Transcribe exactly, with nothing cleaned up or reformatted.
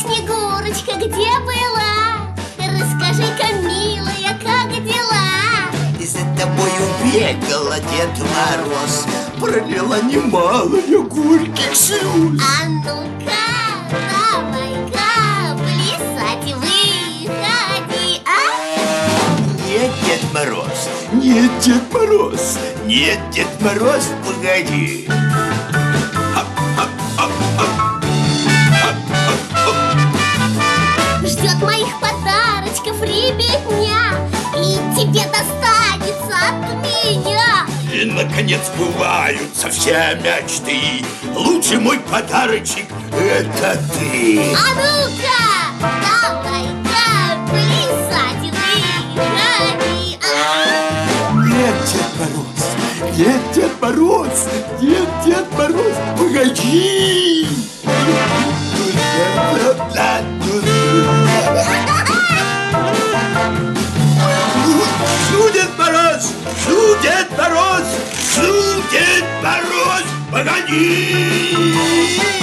Снегурочка, где была? Расскажи-ка, милая, как дела? За тобою бегала Дед Мороз, пролила немалые горьких слез. А ну-ка, давай-ка плясать выходи, а? Нет, Дед Мороз, нет, Дед Мороз, нет, Дед Мороз, погоди. Ждет моих подарочков ребятня, и тебе достанется от меня. И, наконец, сбываются все мечты. Лучший мой подарочек — это ты. А ну-ка, давай-ка плясать выходи, а? Нет, Дед Мороз, нет, Дед Мороз, нет, Дед Мороз, погоди. Шу, Дед Мороз, шу, Дед Мороз, шу, Дед Мороз, погоди.